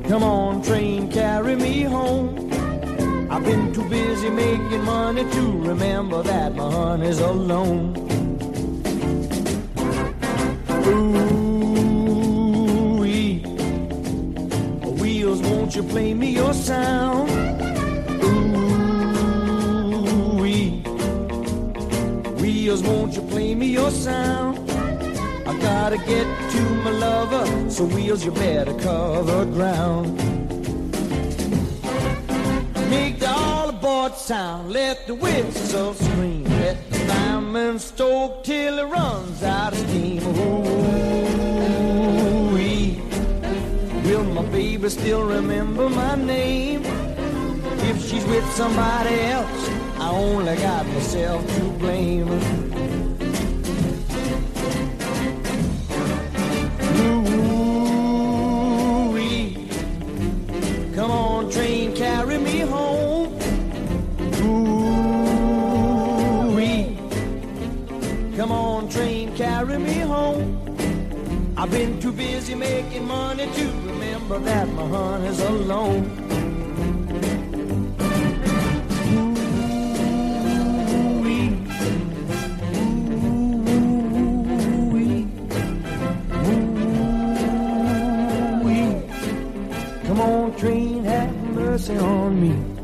Come on, train, carry me home. I've been too busy making money to remember that my honey's alone. Ooh-wee, wheels, won't you play me your sound? Ooh-wee, wheels, won't you play me your sound? I gotta get to my lover, so wheels, you better cover ground. Make the all aboard sound, let the whistle scream, let the fireman stoke till it runs out of steam. Ooh-wee, will my baby still remember my name? If she's with somebody else, I only got myself to blame. Ooh-wee, come on, train, carry me home. Ooh-wee, come on, train, carry me home. I've been too busy making money to remember that my honey's alone. Ooh-wee, ooh-wee, ooh-wee, come on, train, have mercy on me.